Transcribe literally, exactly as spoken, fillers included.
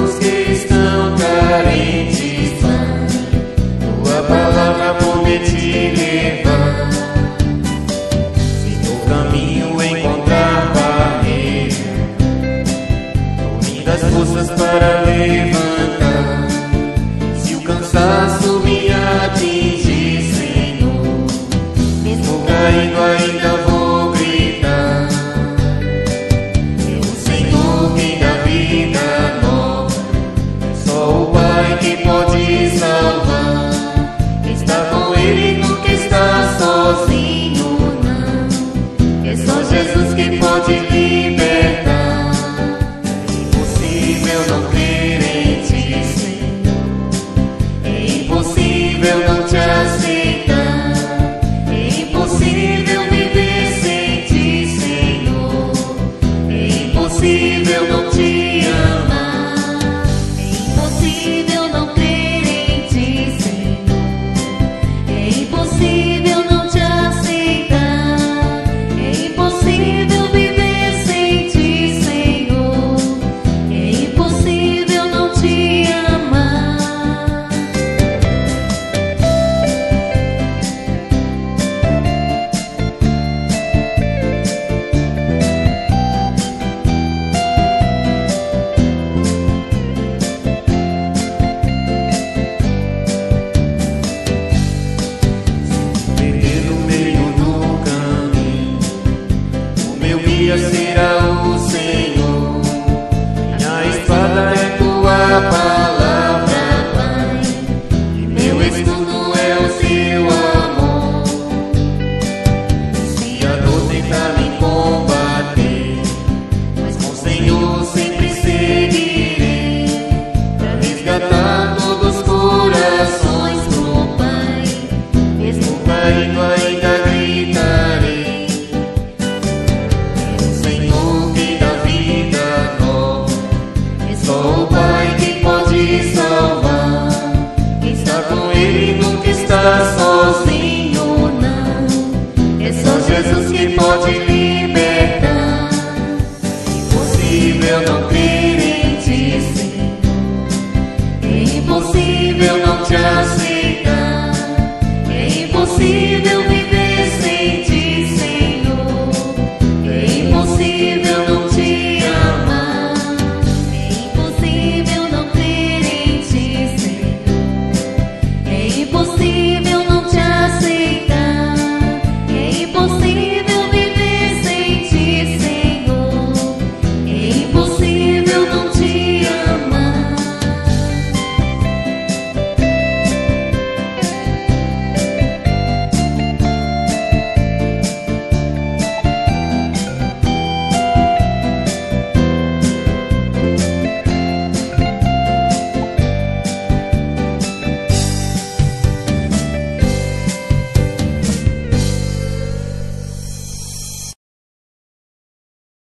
os que estão carentes, Pai. Tua palavra pode te levar. Se no caminho encontrar barreira, tu me das forças para levantar. Se o cansaço me atingir, Senhor, mesmo caindo ainda vou gritar. É o Senhor quem dá vida nova, é só o Pai que pode salvar. Quem está com Ele nunca está sozinho, não. É só Jesus que pode libertar. É impossível não crer em Ti, Senhor. É impossível não Te aceitar. É impossível viver sem Ti, Senhor. É impossível não Te amar. É impossível não crer em Ti, Senhor. É impossível não Te aceitar. É impossível viver sem Ti, Senhor. É impossível não Te amar. Perder no meio do caminho, o meu guia será o Senhor. Minha espada é Tua palavra, Pai, e meu escudo é o Seu amor. Se a dor tentar me combater, mas com o Senhor sempre seguirei, pra resgatar todos os corações do Pai. Mesmo caindo ainda gritarei. É o Senhor quem dá vida nova, é só o Pai que pode salvar. Quem está com Ele nunca está só.